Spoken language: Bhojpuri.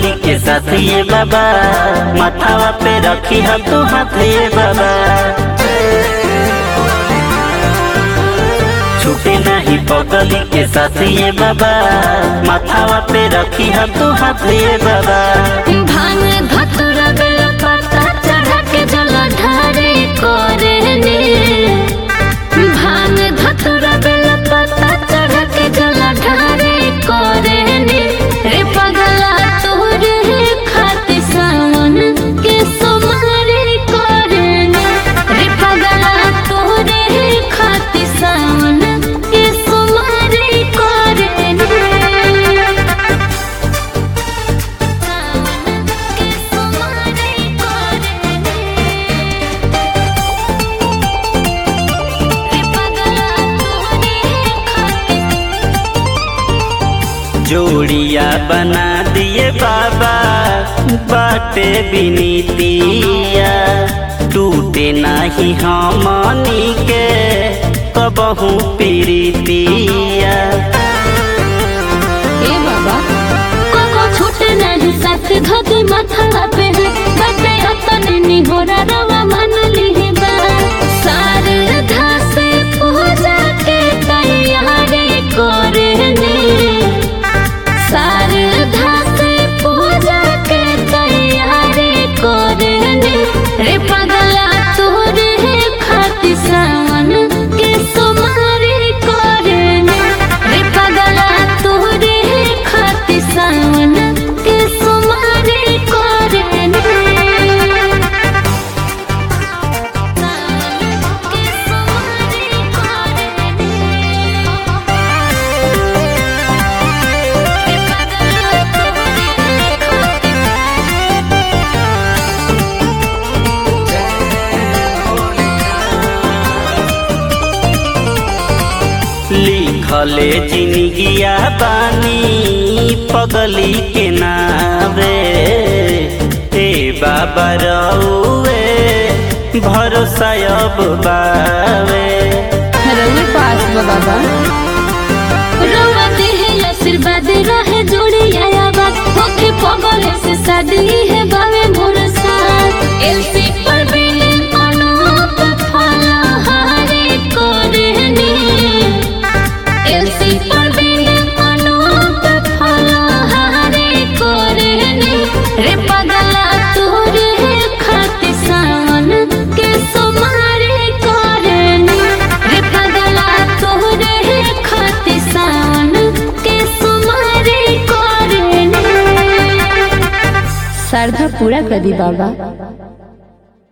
पगली के साथ ये बाबा, माथावा पे रखी हम तो हाथ ये बाबा। छूटे नहीं पगली के साथ ये बाबा, माथावा पे रखी हम तो हाथ ये बाबा। भांग धतुरा बेल पत्ता चढ़ा के जल ढारे कोरेने, भांग धतुरा बेल पत्ता चढ़ा के जल ढारे कोरेने। रे पगला तोरे खातिर सावन के सोमवारी कोरेने, रे पगला तोरे खातिर सावन के सोमवारी कोरेने। जोड़िया बना दिए बाबा बाटे बिनीतिया, टूटे नहीं हमनी के कबहू प्रीतिया। ए बाबा को छूटे नहीं साथ धोती माथा पे है, बटे अपने निहोरा रवा मन ली बा। सारे धासे पूजा के तैयारी कोरेने, सारे धासे पूजा के तैयारी कोरेने। रे पगला तोरे खातिर सावन के सोमवारी कोरेने, रे पगला तोरे खातिर सावन के सोमवारी कोरेने। के सोमवारी कोरेने, रे पगला तोरे खातिर। लिखले जिंदगिया बानी पगली के नावे, हे बाबा रउए भरोसा अब बावे। रउए पास बाबा रउआ देहे आशीर्वाद रहे जोड़ी आया बात, होके पगले से शादी है बावे मोर साथ। एलसी पर बिले अनूप फलहारी कोरेने, एलसी पर बिले अनूप फलहारी कोरेने। रे पगला तोरे खातिर सावन के सोमवारी कोरेने, रे पगला तोरे खातिर सावन के सोमवारी कोरेने। श्रद्धा पूरा कर दी बाबा।